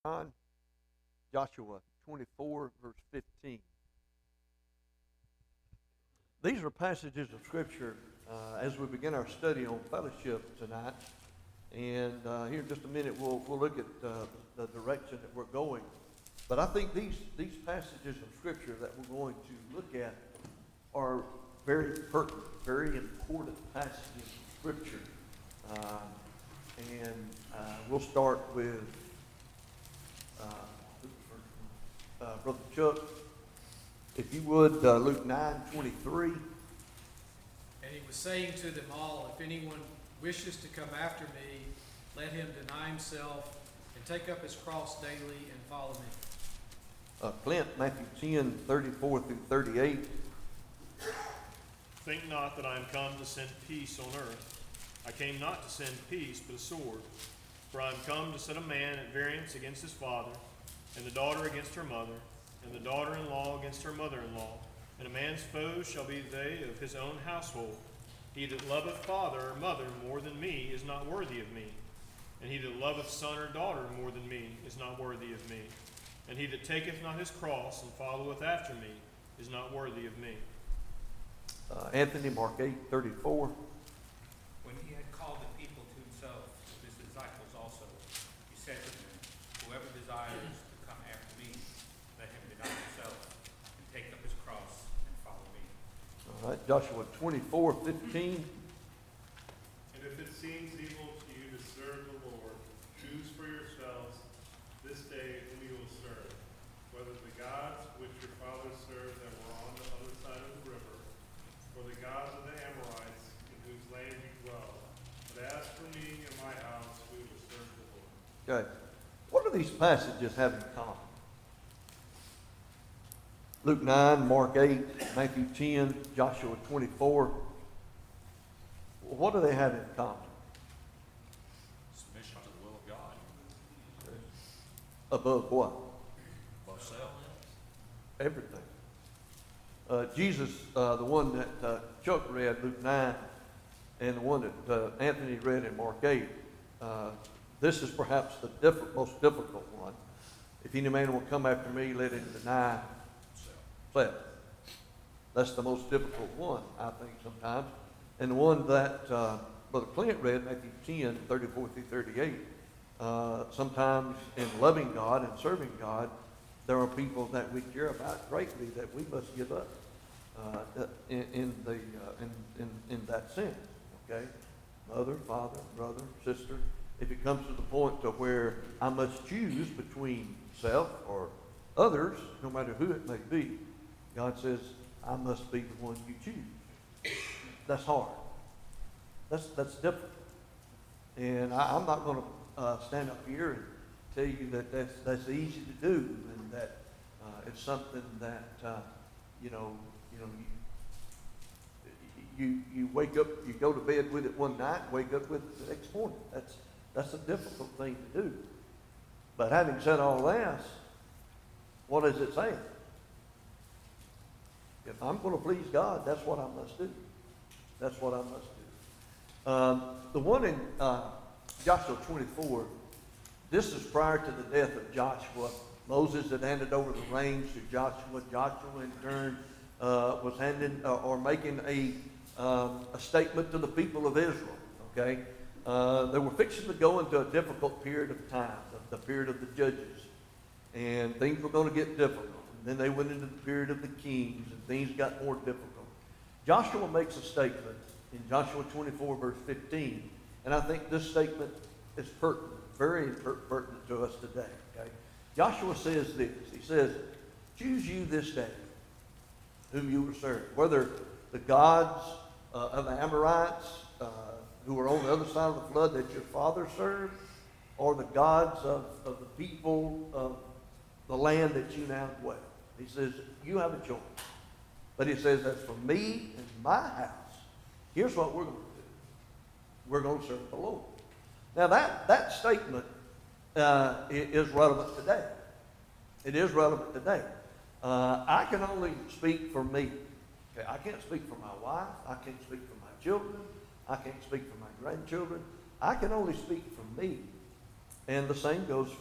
John, Joshua 24, verse 15. These are passages of Scripture as we begin our study on fellowship tonight. And here in just a minute, we'll look at the direction that we're going. But I think these passages of Scripture that we're going to look at are very pertinent, very important passages of Scripture. We'll start with Brother Chuck. If you would, Luke 9:23. And he was saying to them all, if anyone wishes to come after me, let him deny himself and take up his cross daily and follow me. Clint, Matthew 10:34 through 38. Think not that I am come to send peace on earth. I came not to send peace, but a sword. For I am come to set a man at variance against his father, and the daughter against her mother, and the daughter-in-law against her mother-in-law. And a man's foes shall be they of his own household. He that loveth father or mother more than me is not worthy of me. And he that loveth son or daughter more than me is not worthy of me. And he that taketh not his cross and followeth after me is not worthy of me. Anthony, Mark 8:34. When he had called the people to himself, his disciples also, he said to them, whoever desires to come after me, let him deny himself and take up his cross and follow me. All right, Joshua 24:15. And if it seems evil to you to serve the Lord, choose for yourselves this day whom you will serve, whether the gods which your fathers served that were on the other side of the river, or the gods of the Amorites in whose land you dwell. But as for me and my house, we will serve the Lord. Okay. What do these passages have in common? Luke 9, Mark 8, Matthew 10, Joshua 24. What do they have in common? Submission to the will of God. Above what? Above self. Everything. Jesus, the one that Chuck read, Luke 9, and the one that Anthony read in Mark 8, this is perhaps the most difficult one. If any man will come after me, let him deny self. That's the most difficult one, I think, sometimes. And the one that Brother Clint read, Matthew 10:34 through 38, sometimes in loving God and serving God, there are people that we care about greatly that we must give up in that sense. Okay, mother, father, brother, sister. If it comes to the point to where I must choose between self or others, no matter who it may be, God says I must be the one you choose. That's hard. That's difficult. And I'm not going to stand up here and tell you that that's easy to do, and that it's something that you wake up, you go to bed with it one night, wake up with it the next morning. That's a difficult thing to do. But having said all that, what is it saying? If I'm going to please God, that's what I must do. That's what I must do. The one in Joshua 24, this is prior to the death of Joshua. Moses had handed over the reins to Joshua. Joshua, in turn, was handing or making a statement to the people of Israel. Okay, they were fixing to go into a difficult period of time, the period of the judges, and things were going to get difficult. And then they went into the period of the kings, and things got more difficult. Joshua makes a statement in Joshua 24, verse 15, and I think this statement is pertinent, very pertinent to us today. Okay, Joshua says this. He says, "Choose you this day whom you will serve, whether the gods of the Amorites who were on the other side of the flood that your father served, or the gods of the people of the land that you now dwell." He says, you have a choice. But he says, as for me and my house, here's what we're going to do. We're going to serve the Lord. Now that statement is relevant today. It is relevant today. I can only speak for me. Okay, I can't speak for my wife. I can't speak for my children. I can't speak for my grandchildren. I can only speak for me. And the same goes for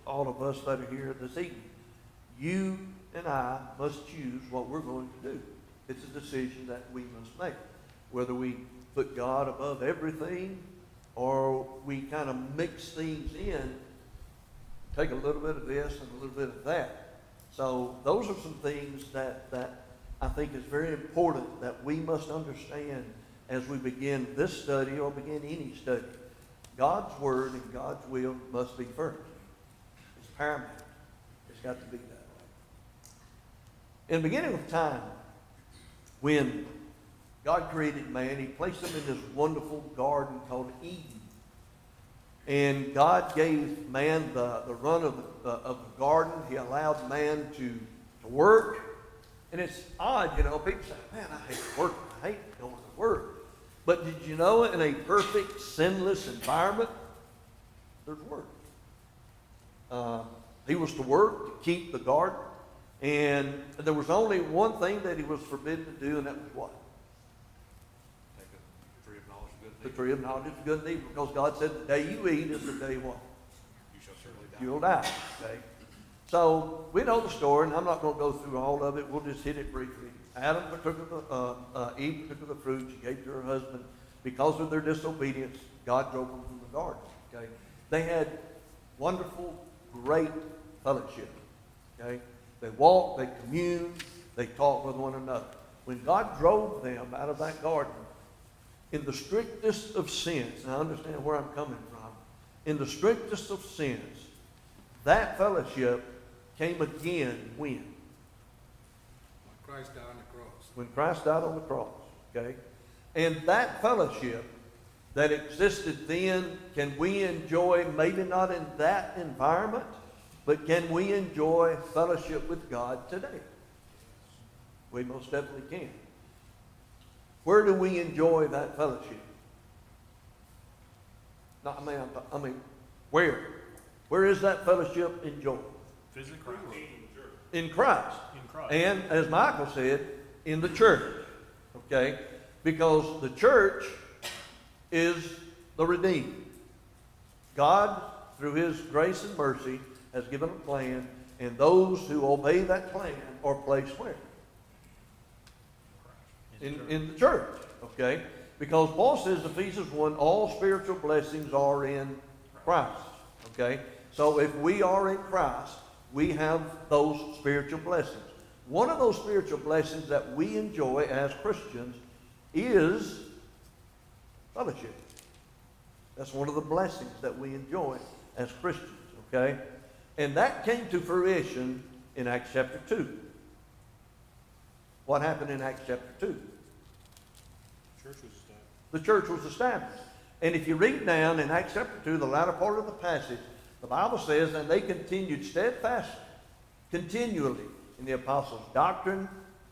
all of us that are here this evening. You and I must choose what we're going to do. It's a decision that we must make. Whether we put God above everything or we kind of mix things in, take a little bit of this and a little bit of that. So those are some things that I think is very important that we must understand as we begin this study or begin any study. God's word and God's will must be first. It's paramount. It's got to be that way. In the beginning of time, when God created man, he placed him in this wonderful garden called Eden. And God gave man the run of the garden. He allowed man to work. And it's odd, people say, man, I hate work. I hate going to work. But did you know in a perfect, sinless environment, there's work. He was to work to keep the garden. And there was only one thing that he was forbidden to do, and that was what? Take the tree of knowledge of good and The evil. tree of knowledge of good and evil. Because God said the day you eat is the day what? You shall certainly die. You'll die. Okay? So we know the story, and I'm not going to go through all of it. We'll just hit it briefly. Eve partook of the fruit she gave to her husband. Because of their disobedience, God drove them from the garden. Okay? They had wonderful, great fellowship. Okay? They walked, they communed, they talked with one another. When God drove them out of that garden, in the strictest of sins, now understand where I'm coming from, in the strictest of sins, that fellowship came again when? Christ died on the cross. When Christ died on the cross. Okay? And that fellowship that existed then, can we enjoy, maybe not in that environment, but can we enjoy fellowship with God today? We most definitely can. Where do we enjoy that fellowship? No, I mean, where? Where is that fellowship enjoyed? Physically? In Christ. In Christ. And as Michael said, in the church. Okay? Because the church is the redeemed. God, through his grace and mercy, has given a plan, and those who obey that plan are placed where? In the church. Okay? Because Paul says, Ephesians 1, all spiritual blessings are in Christ. Okay? So if we are in Christ, we have those spiritual blessings. One of those spiritual blessings that we enjoy as Christians is fellowship. That's one of the blessings that we enjoy as Christians, okay? And that came to fruition in Acts chapter 2. What happened in Acts chapter 2? Church was established. The church was established. And if you read down in Acts chapter 2, the latter part of the passage, the Bible says, and they continued steadfastly, continually in the apostles' doctrine,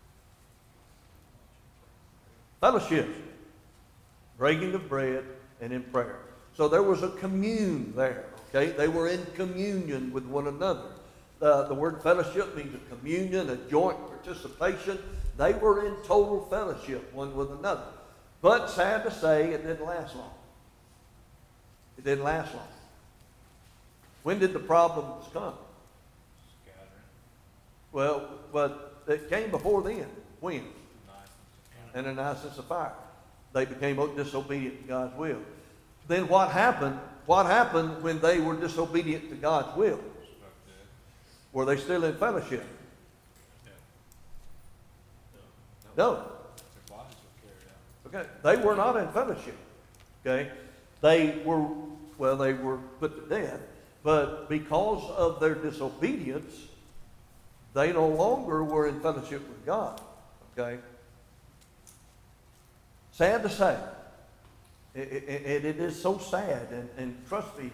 fellowship, breaking of bread, and in prayer. So there was a commune there, okay? They were in communion with one another. The word fellowship means a communion, a joint participation. They were in total fellowship one with another. But sad to say, it didn't last long. It didn't last long. When did the problems come? Gathering. Well, but it came before then. When? Nice. Ananias and Sapphira. They became disobedient to God's will. Then what happened? What happened when they were disobedient to God's will? Were they still in fellowship? No. Their bodies were carried out. Okay. They were not in fellowship. Okay. They were put to death. But because of their disobedience, they no longer were in fellowship with God. Okay. Sad to say. It is so sad. And trust me,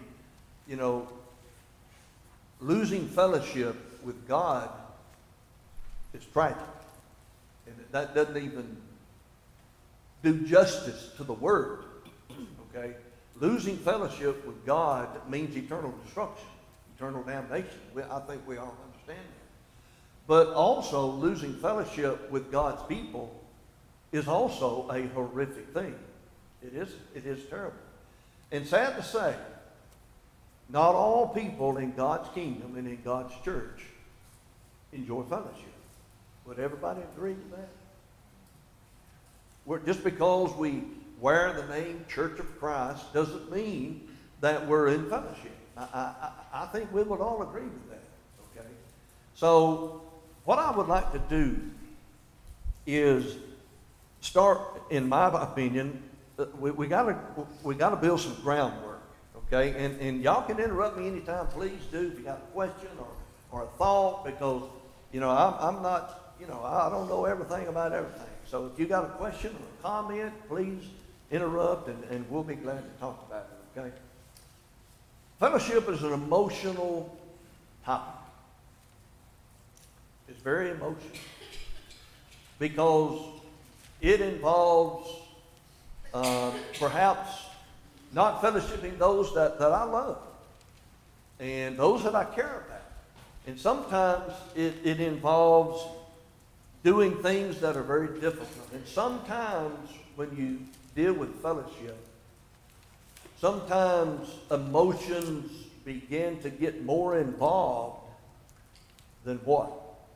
losing fellowship with God is tragic. And that doesn't even do justice to the word. Okay? Losing fellowship with God means eternal destruction, eternal damnation. I think we all understand that. But also losing fellowship with God's people is also a horrific thing. It is terrible. And sad to say, not all people in God's kingdom and in God's church enjoy fellowship. Would everybody agree with that? Just because we wear the name Church of Christ doesn't mean that we're in fellowship. I think we would all agree with that. Okay? So what I would like to do is start, in my opinion, we gotta build some groundwork. Okay? And y'all can interrupt me anytime, please do, if you got a question or a thought, because I'm not, I don't know everything about everything. So if you got a question or a comment, please interrupt, and we'll be glad to talk about it, okay? Fellowship is an emotional topic. It's very emotional because it involves perhaps not fellowshipping those that I love and those that I care about. And sometimes it involves doing things that are very difficult. And sometimes when you deal with fellowship, sometimes emotions begin to get more involved than what?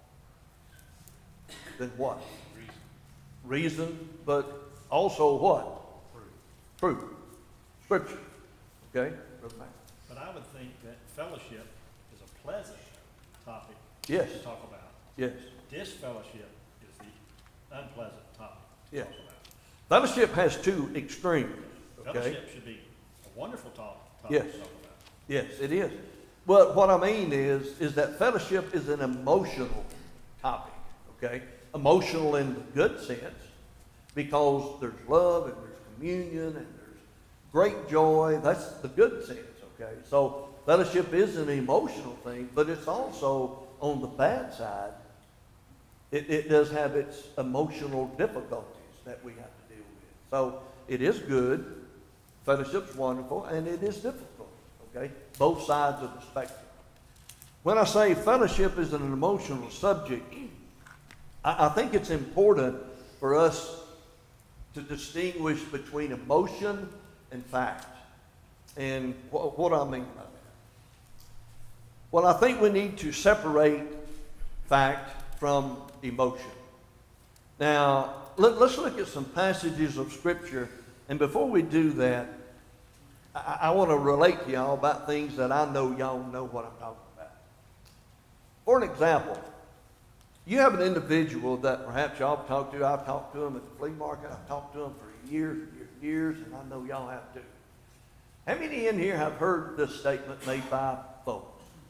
Than what? Reason, but also what? Truth. Scripture. Okay? Brother Mac. But I would think that fellowship is a pleasant topic Yes. to talk about. Yes. Disfellowship is the unpleasant topic to Yes. talk about. Fellowship has two extremes. Okay? Fellowship should be a wonderful topic Yes. to talk about. Yes, it is. But what I mean is that fellowship is an emotional topic, okay? Emotional in the good sense, because there's love and there's communion and there's great joy. That's the good sense, okay? So fellowship is an emotional thing, but it's also on the bad side. It does have its emotional difficulties that we have to deal with. So it is good. Fellowship's wonderful, and it is difficult, okay? Both sides of the spectrum. When I say fellowship is an emotional subject, I think it's important for us to distinguish between emotion and fact. And what do I mean by that? Well, I think we need to separate fact from emotion. Now, let's look at some passages of Scripture. And before we do that, I want to relate to y'all about things that I know y'all know what I'm talking about. For an example, you have an individual that perhaps y'all have talked to. I've talked to him at the flea market. I've talked to him for years and years, and I know y'all have too. How many in here have heard this statement made by folks?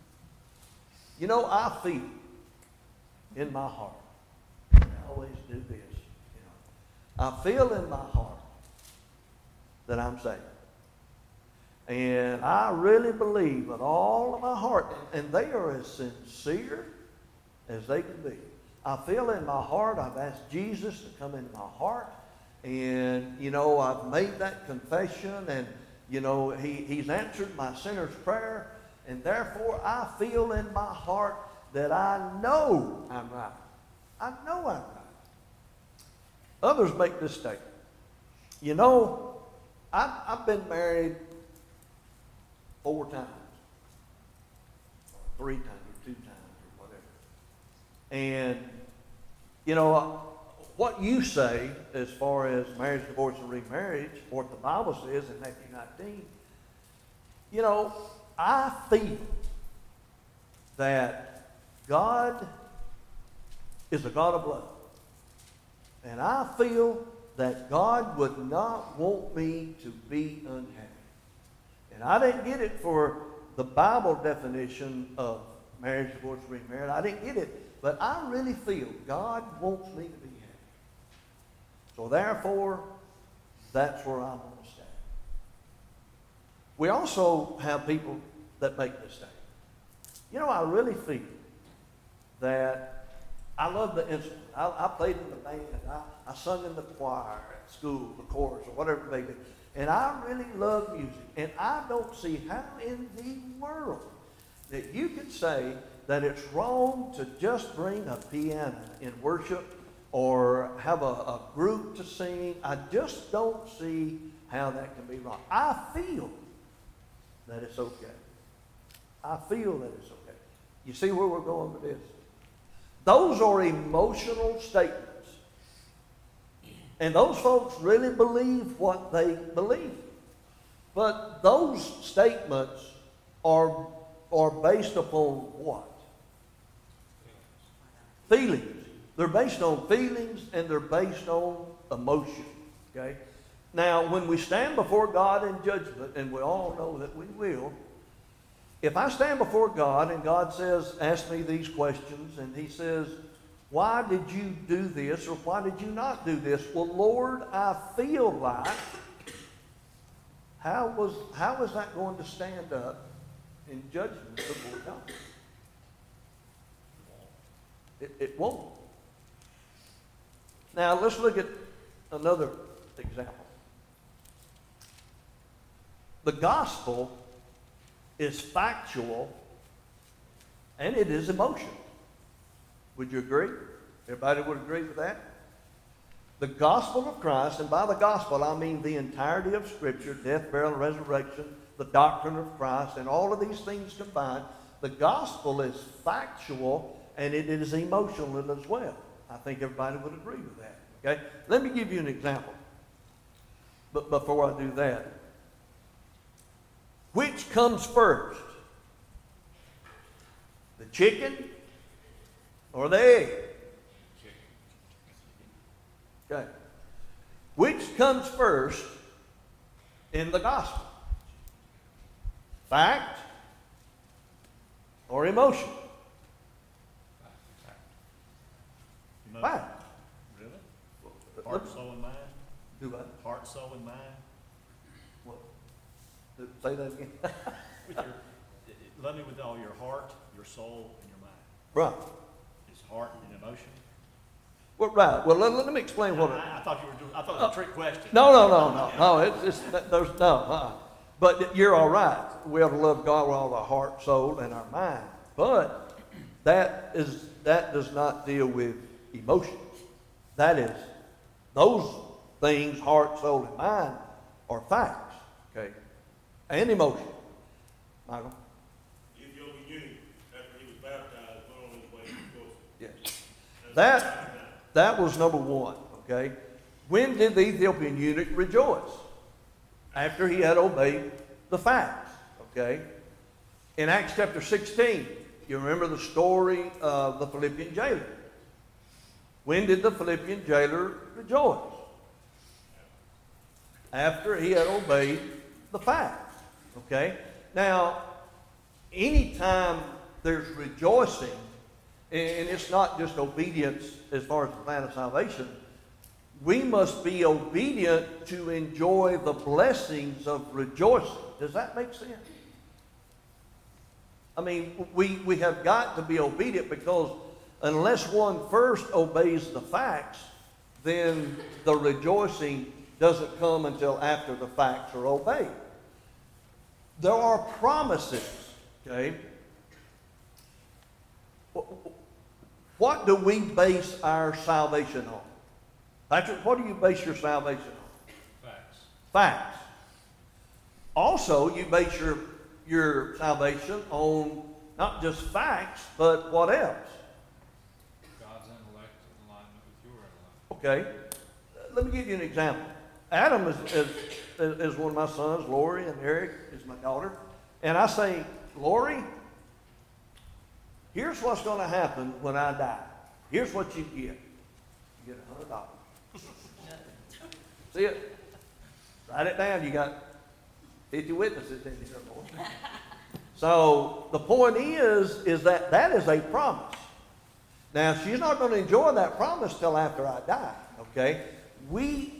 I feel in my heart. I always do this. I feel in my heart that I'm saved. And I really believe with all of my heart, and they are as sincere as they can be. I feel in my heart, I've asked Jesus to come into my heart, and, I've made that confession, and, He's answered my sinner's prayer, and therefore I feel in my heart that I know I'm right. I know I'm right. Others make this statement. I've been married 4 times, or 3 times, or 2 times, or whatever. And, what you say as far as marriage, divorce, and remarriage, what the Bible says in Matthew 19, I feel that God is a God of love. And I feel that God would not want me to be unhappy. And I didn't get it for the Bible definition of marriage, divorce, remarriage. I didn't get it. But I really feel God wants me to be happy. So therefore, that's where I'm going to stand. We also have people that make this statement. I really feel that I love the instrument. I played in the band. I sung in the choir at school, the chorus, or whatever it may be. And I really love music. And I don't see how in the world that you could say that it's wrong to just bring a piano in worship or have a group to sing. I just don't see how that can be wrong. I feel that it's okay. I feel that it's okay. You see where we're going with this? Those are emotional statements. And those folks really believe what they believe. But those statements are based upon what? Feelings. They're based on feelings and they're based on emotion. Okay? Now, when we stand before God in judgment, and we all know that we will, if I stand before God and God says, ask me these questions, and He says, why did you do this or why did you not do this? Well, Lord, I feel like, how is that going to stand up in judgment before God? It won't. Now, let's look at another example. The gospel is factual and it is emotional. Would you agree? Everybody would agree with that? The gospel of Christ, and by the gospel I mean the entirety of Scripture, death, burial, and resurrection, the doctrine of Christ, and all of these things combined. The gospel is factual and it is emotional as well. I think everybody would agree with that. Okay? Let me give you an example. But before I do that, which comes first? The chicken or the egg? Okay. Which comes first in the gospel? Fact or emotion? Fact. Really? Heart, soul, and mind? Do what? Heart, soul, and mind? What? Say that again. With your, love me with all your heart, your soul, and your mind. Right. Is heart and emotion? Well, right. Well, let me explain what. I thought you were doing. I thought it was a trick question. No. There's no. But you're all right. We ought to love God with all our heart, soul, and our mind. But that does not deal with emotions. That is, those things, heart, soul, and mind, are facts. Okay, and emotion. Michael. Ethiopian eunuch, after he was baptized, went on his way to Joseph. Yes. That was number one, okay? When did the Ethiopian eunuch rejoice? After he had obeyed the facts, okay? In Acts chapter 16, you remember the story of the Philippian jailer. When did the Philippian jailer rejoice? After he had obeyed the facts, okay? Now, anytime there's rejoicing, and it's not just obedience as far as the plan of salvation, we must be obedient to enjoy the blessings of rejoicing. Does that make sense? I mean, we have got to be obedient, because unless one first obeys the facts, then the rejoicing doesn't come until after the facts are obeyed. There are promises, okay? What do we base our salvation on? Patrick, what do you base your salvation on? Facts. Facts. Also, you base your salvation on not just facts, but what else? God's intellect in alignment with your intellect. Okay. Let me give you an example. Adam is one of my sons. Lori and Eric is my daughter. And I say, Lori, here's what's going to happen when I die. Here's what you get. You get $100. See it? Write it down. You got 50 witnesses in here, boy. So the point is that is a promise. Now, she's not going to enjoy that promise till after I die, okay? We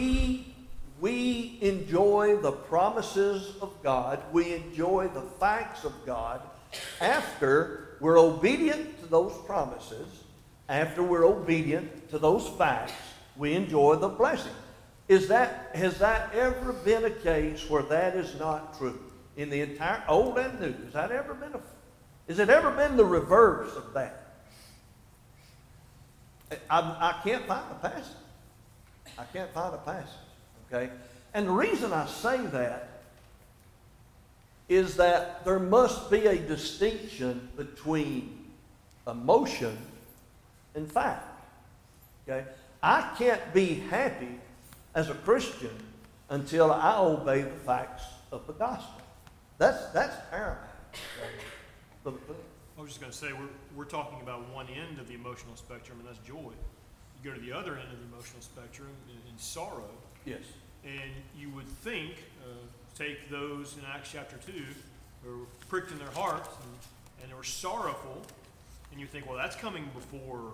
enjoy the promises of God. We enjoy the facts of God after we're obedient to those promises. After we're obedient to those facts, we enjoy the blessing. Has that ever been a case where that is not true? In the entire Old and New, has it ever been the reverse of that? I can't find a passage. I can't find a passage, okay? And the reason I say that is that there must be a distinction between emotion and fact. Okay? I can't be happy as a Christian until I obey the facts of the gospel. That's paramount. Brother Clint? I was just going to say, we're talking about one end of the emotional spectrum, and that's joy. You go to the other end of the emotional spectrum in sorrow, Yes. and you would think, take those in Acts chapter 2, who were pricked in their hearts and they were sorrowful, and you think, well, that's coming before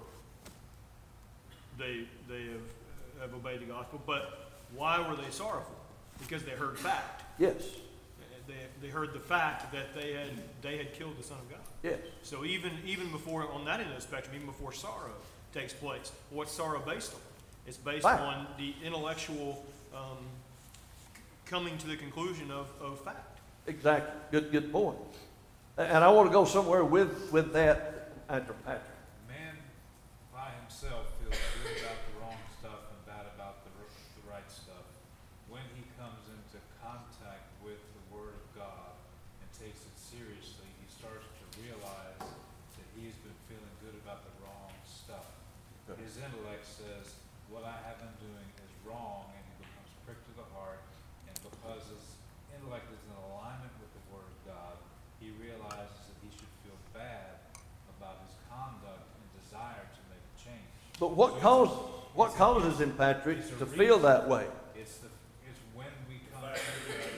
they have obeyed the gospel. But why were they sorrowful? Because they heard fact. Yes. They heard the fact that they had killed the Son of God. Yes. So even before, on that end of the spectrum, even before sorrow takes place, what's sorrow based on? It's based Fact. on the intellectual coming to the conclusion of fact. Exactly. Good point. And I want to go somewhere with that after Patrick. Man by himself feels good about the wrong stuff and bad about the right stuff. When he comes into contact with the Word of God and takes it seriously, he starts to realize that he's been feeling good about the wrong stuff. Okay. His intellect says, what I have been doing is wrong, and he becomes pricked to the heart, and because his intellect is in alignment with the Word of God, he realizes that he should feel bad about his conduct and desire to make a change. But what causes him, Patrick, it's a to feel reason. that way? It's when we come Fact to is,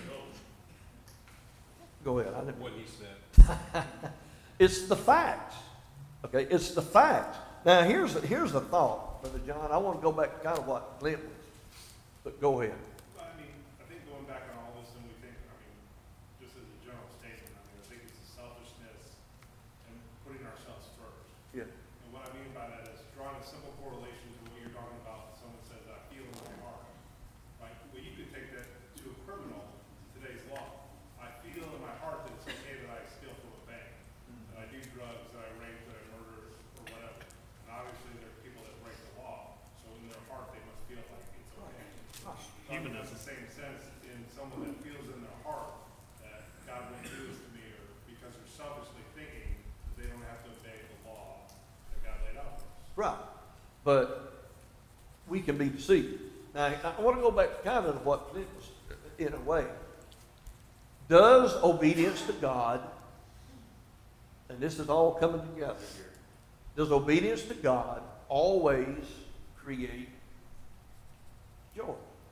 Go ahead. I didn't. what he said. It's the fact. Okay, it's the fact. Now here's the thought, Brother John. I want to go back to kind of what Clint was. But go ahead. I mean, I think going back on all this, and we think, just as a general statement, I think it's the selfishness and putting ourselves first. Yeah. And what I mean by that is drawing a simple correlation to what you're talking about. Someone says, I feel in my heart. Right? Well, you could take that to a criminal, today's law. I feel in my heart that it's okay that I steal from a bank, that I do drugs, that I rape, that I murder, or whatever. And obviously there are people that break the law, so in their heart they must feel like it's okay. Humanism. The same sense in someone that feels in their heart that God won't do this to me, or because they're selfishly thinking that they don't have to obey the law that God laid out for us. Right. But we can be deceived. Now, I want to go back to kind of what Clint was, in a way. Does obedience to God, and this is all coming together here, does obedience to God always create joy?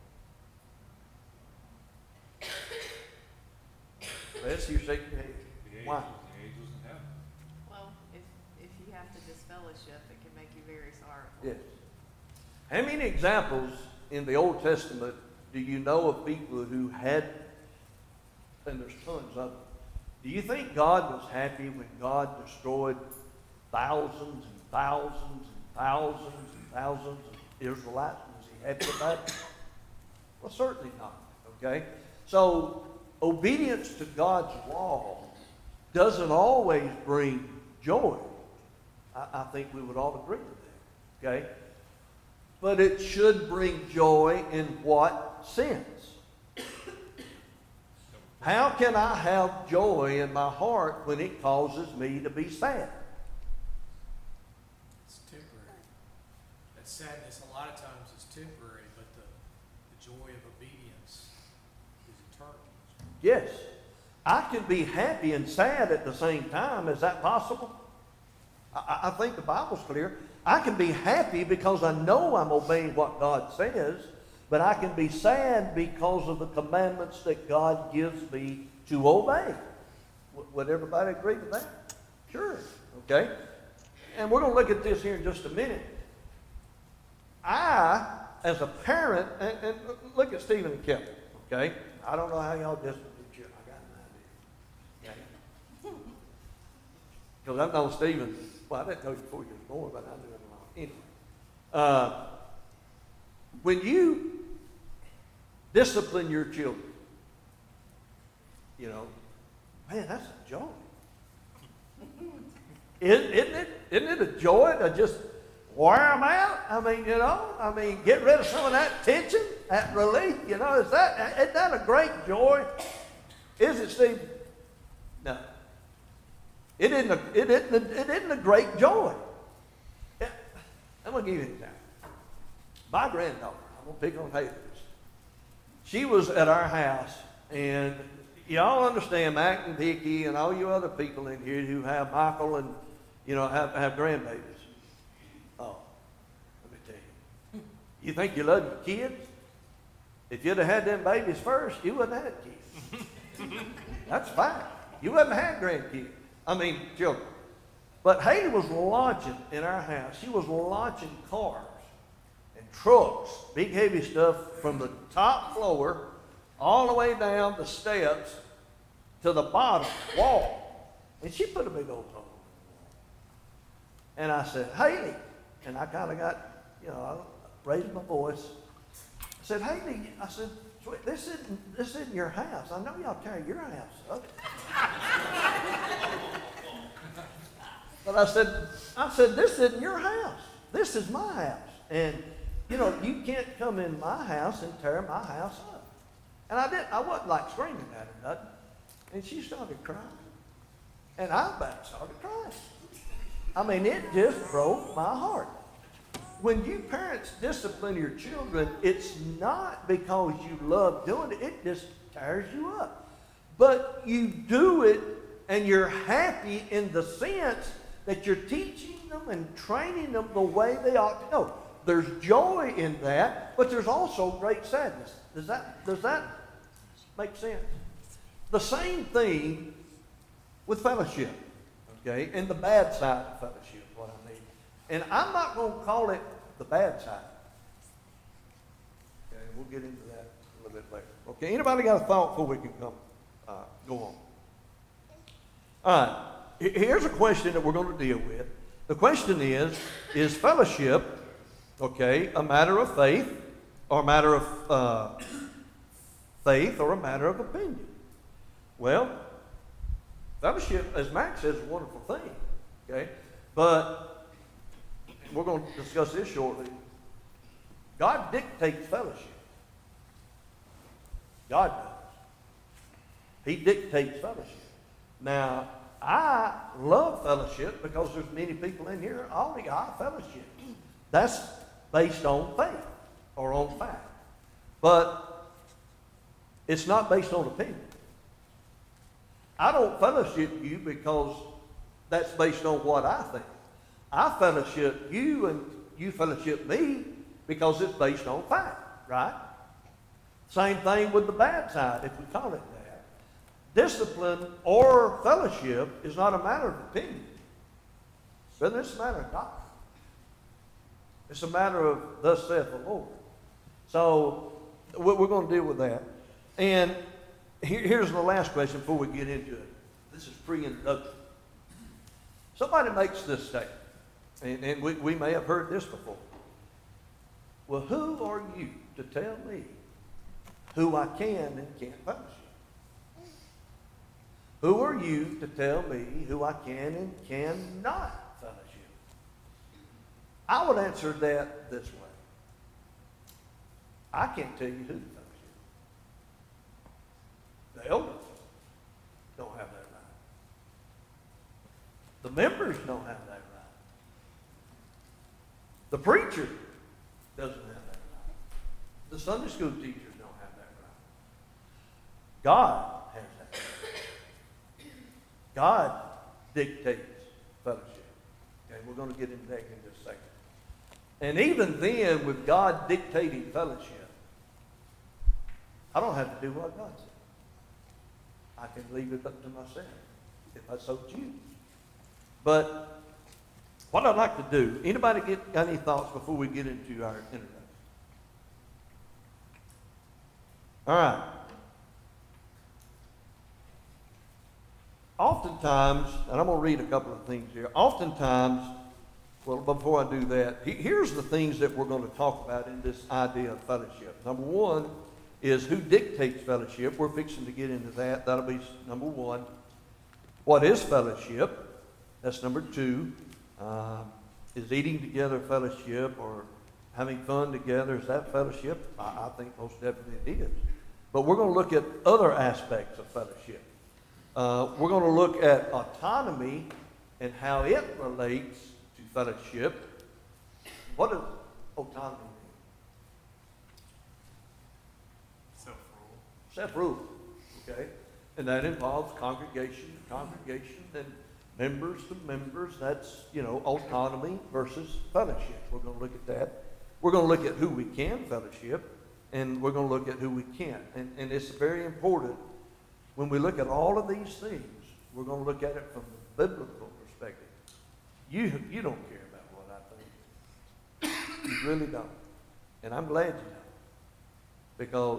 Let's see you shaking your head. Why? The angels in heaven. Well, if you have to disfellowship, it can make you very sorrowful. Yes. How many examples in the Old Testament do you know of people who had, and there's tons of them, do you think God was happy when God destroyed thousands and thousands and thousands and thousands of Israelites? Was he happy with that? Well, certainly not, okay? So, obedience to God's law doesn't always bring joy. I think we would all agree with that, okay? But it should bring joy in what sense? How can I have joy in my heart when it causes me to be sad? It's temporary. That sadness a lot of times is temporary, but the joy of obedience is eternal. Yes. I can be happy and sad at the same time. Is that possible? I think the Bible's clear. I can be happy because I know I'm obeying what God says, but I can be sad because of the commandments that God gives me to obey. Would everybody agree with that? Sure. Okay? And we're going to look at this here in just a minute. I, as a parent, and look at Stephen and Kelly, okay? I don't know how y'all just do children. I got an idea. Okay? Because I've known Stephen, well, I didn't know you before you was born, but I knew him a lot. Anyway, when you discipline your children, you know, man, that's a joy. Isn't it a joy to just wear them out? I mean, get rid of some of that tension, that relief, isn't that a great joy? Is it, Steve? No. It isn't a great joy. Yeah, I'm going to give you an example. My granddaughter, I'm going to pick on Haley. She was at our house, and y'all understand Mac and Vicky and all you other people in here who have Michael and, have grandbabies. Oh, let me tell you. You think you love your kids? If you'd have had them babies first, you wouldn't have had kids. That's fine. You wouldn't have had children. But Haley was launching in our house. She was launching cars and trucks, big heavy stuff, from the top floor all the way down the steps to the bottom wall. And she put a big old hole in the wall. And I said, Haley, and I kind of got, I raised my voice. I said, Haley, "Sweet, this isn't your house. I know y'all tear your house up." But I said, this isn't your house. This is my house. And, you can't come in my house and tear my house up. And I wasn't like screaming at her nothing. And she started crying. And I about started crying. It just broke my heart. When you parents discipline your children, it's not because you love doing it. It just tears you up. But you do it and you're happy in the sense that you're teaching them and training them the way they ought to go. There's joy in that, but there's also great sadness. Does that make sense? The same thing with fellowship, okay? And the bad side of fellowship, what I mean. And I'm not going to call it the bad side. Okay, we'll get into that a little bit later. Okay, anybody got a thought before we can go on? All right. Here's a question that we're going to deal with. The question is fellowship, okay, a matter of faith or a matter of faith or a matter of opinion? Well, fellowship, as Max says, is a wonderful thing, okay? But we're going to discuss this shortly. God dictates fellowship. God does. He dictates fellowship. Now, I love fellowship because there's many people in here already got fellowship. That's based on faith or on fact. But it's not based on opinion. I don't fellowship you because that's based on what I think. I fellowship you and you fellowship me because it's based on fact, right? Same thing with the bad side, if we call it that. Discipline or fellowship is not a matter of opinion. But it's a matter of doctrine. It's a matter of thus saith the Lord. So we're going to deal with that. And here's the last question before we get into it. This is pre-introduction. Somebody makes this statement, and we may have heard this before. Well, who are you to tell me who I can and can't fellowship? Who are you to tell me who I can and cannot fellowship? I would answer that this way. I can't tell you who to fellowship. The elders don't have that right. The members don't have that right. The preacher doesn't have that right. The Sunday school teachers don't have that right. God has that right. God dictates fellowship. Okay, we're going to get into that in just a second. And even then, with God dictating fellowship, I don't have to do what God said. I can leave it up to myself if I so choose. But what I'd like to do, anybody got any thoughts before we get into our introduction? All right. Oftentimes, and I'm going to read a couple of things here. Oftentimes, well, before I do that, here's the things that we're going to talk about in this idea of fellowship. Number one is who dictates fellowship. We're fixing to get into that. That'll be number one. What is fellowship? That's number two. Is eating together fellowship or having fun together, is that fellowship? I think most definitely it is. But we're going to look at other aspects of fellowship. We're going to look at autonomy and how it relates to fellowship. What does autonomy mean? Self-rule. Self-rule, okay? And that involves congregation to congregation and members to members. That's, autonomy versus fellowship. We're going to look at that. We're going to look at who we can fellowship, and we're going to look at who we can't. And it's very important. When we look at all of these things, we're going to look at it from the biblical perspective. You don't care about what I think. You really don't. And I'm glad you don't. Because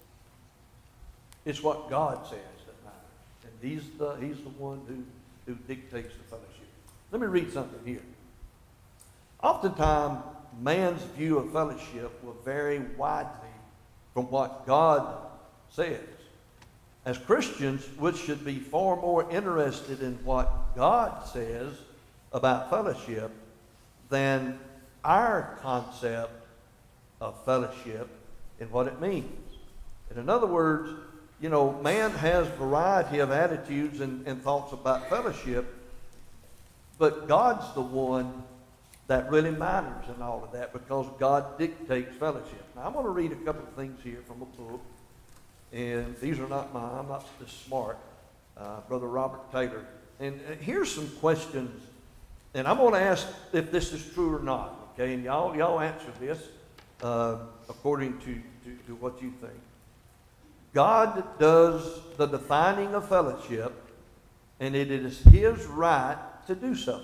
it's what God says that matters. And He's the one who dictates the fellowship. Let me read something here. Oftentimes, man's view of fellowship will vary widely from what God says. As Christians, we should be far more interested in what God says about fellowship than our concept of fellowship and what it means. And in other words, man has variety of attitudes and thoughts about fellowship, but God's the one that really matters in all of that because God dictates fellowship. Now, I'm going to read a couple of things here from a book, and these are not mine. I'm not this smart. Brother Robert Taylor. And here's some questions, and I'm going to ask if this is true or not, okay? And y'all answer this according to what you think. God does the defining of fellowship, and it is His right to do so.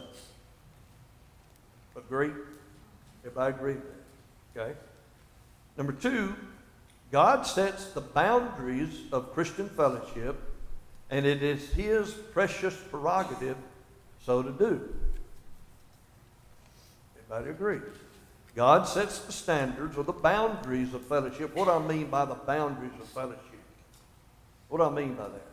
Agree? Everybody agree with that? Okay. Number 2, God sets the boundaries of Christian fellowship, and it is His precious prerogative so to do. Everybody agree? God sets the standards or the boundaries of fellowship. What do I mean by the boundaries of fellowship? What do I mean by that?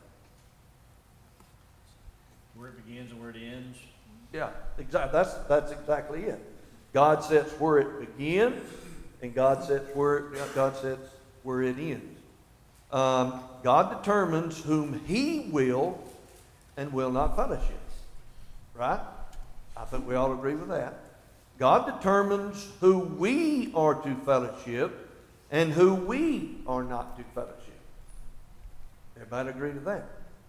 Where it begins and where it ends. Yeah, exactly. That's exactly it. God sets where it begins, and God sets where it ends. God determines whom He will and will not fellowship. Right? I think we all agree with that. God determines who we are to fellowship and who we are not to fellowship. Everybody agree to that?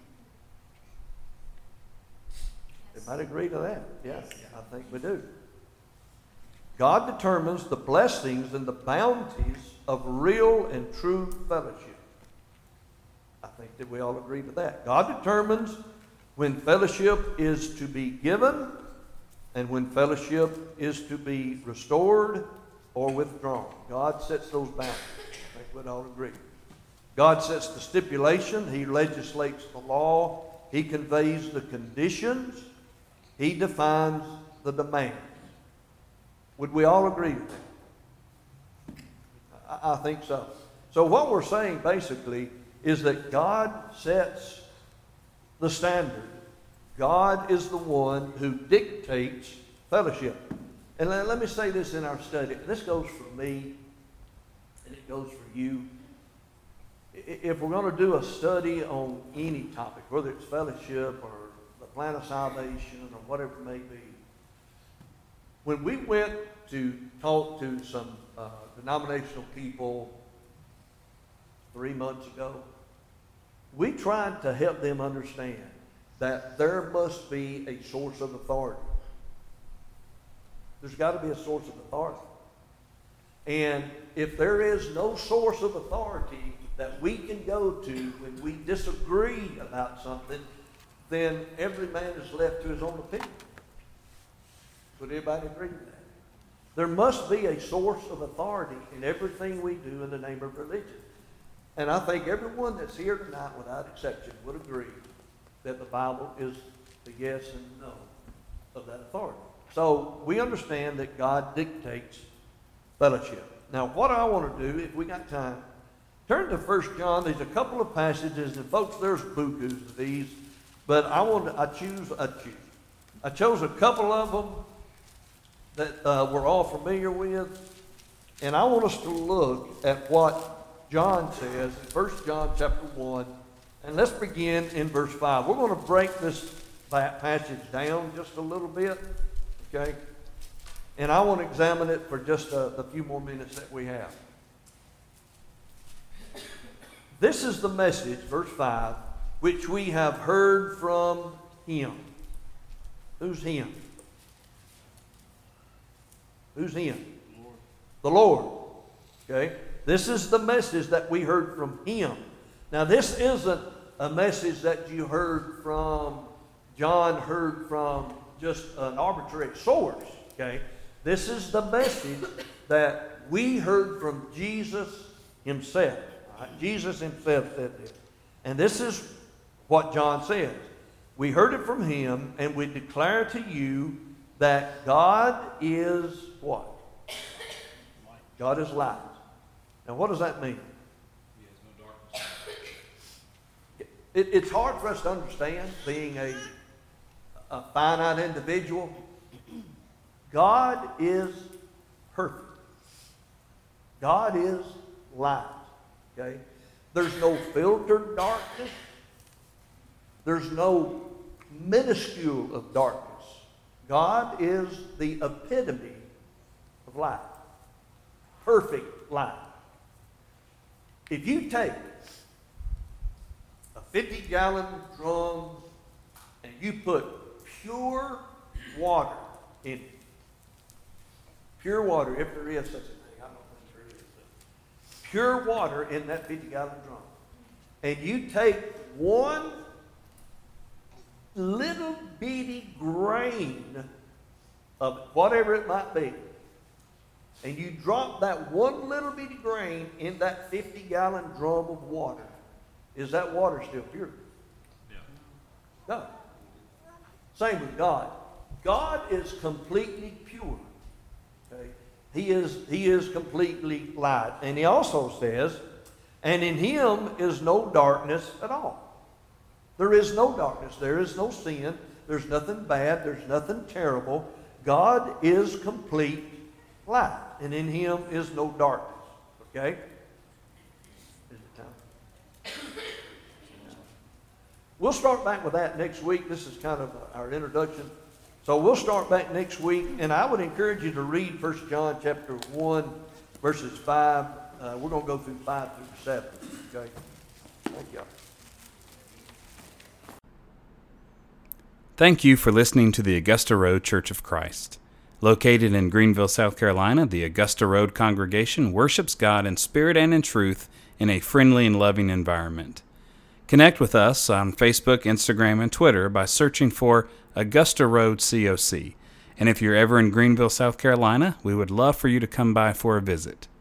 Everybody agree to that? Yes, I think we do. God determines the blessings and the bounties of real and true fellowship. I think that we all agree to that. God determines when fellowship is to be given and when fellowship is to be restored or withdrawn. God sets those boundaries. I think we'd all agree. God sets the stipulation. He legislates the law. He conveys the conditions. He defines the demands. Would we all agree with that? I think so. So what we're saying basically is that God sets the standard. God is the one who dictates fellowship. And let me say this in our study. This goes for me, and it goes for you. If we're going to do a study on any topic, whether it's fellowship or the plan of salvation or whatever it may be, when we went to talk to some denominational people 3 months ago, we tried to help them understand that there must be a source of authority. There's got to be a source of authority. And if there is no source of authority that we can go to when we disagree about something, then every man is left to his own opinion. Would everybody agree with that? There must be a source of authority in everything we do in the name of religion. And I think everyone that's here tonight, without exception, would agree that the Bible is the yes and no of that authority. So we understand that God dictates fellowship. Now, what I want to do, if we got time, turn to 1 John. There's a couple of passages, and folks, there's bukus of these, but I chose a couple of them that we're all familiar with, and I want us to look at what John says in 1 John chapter 1 And let's begin in verse 5. We're going to break this passage down just a little bit, okay? And I want to examine it for just the few more minutes that we have. This is the message, verse 5, which we have heard from him. Who's him? Who's him? The Lord. Okay? This is the message that we heard from him. Now, this isn't a message that you heard from, John heard from just an arbitrary source. Okay? This is the message that we heard from Jesus himself. Right? Jesus himself said this. And this is what John says. We heard it from him, and we declare to you that God is what? God is light. Now, what does that mean? He has no darkness. It's hard for us to understand, being a finite individual. God is perfect. God is light. Okay? There's no filtered darkness. There's no minuscule of darkness. God is the epitome of light. Perfect light. If you take a 50-gallon drum and you put pure water in it, pure water, if there is such a thing, I don't think there is, pure water in that 50-gallon drum, and you take one little bitty grain of whatever it might be, and you drop that one little bitty grain in that 50-gallon drum of water, is that water still pure? Yeah. No. Same with God. God is completely pure. Okay? He is completely light. And he also says, and in him is no darkness at all. There is no darkness. There is no sin. There's nothing bad. There's nothing terrible. God is complete light. And in him is no darkness. Okay? Is it time? We'll start back with that next week. This is kind of our introduction. So we'll start back next week. And I would encourage you to read 1 John chapter 1, verses 5. We're going to go through 5 through 7. Okay? Thank you. Thank you for listening to the Augusta Road Church of Christ. Located in Greenville, South Carolina, the Augusta Road congregation worships God in spirit and in truth in a friendly and loving environment. Connect with us on Facebook, Instagram, and Twitter by searching for Augusta Road COC. And if you're ever in Greenville, South Carolina, we would love for you to come by for a visit.